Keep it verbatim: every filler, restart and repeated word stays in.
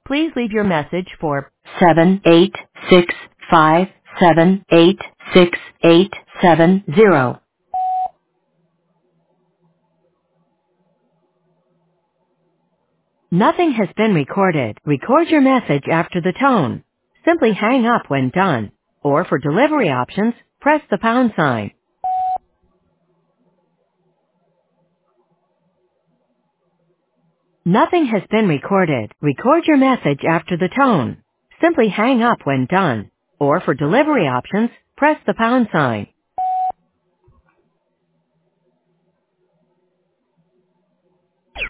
Please leave your message for seven eight six five seven eight six eight seven zero. Nothing has been recorded. Record your message after the tone. Simply hang up when done. Or for delivery options, press the pound sign. Nothing has been recorded. Record your message after the tone. Simply hang up when done. Or for delivery options, press the pound sign.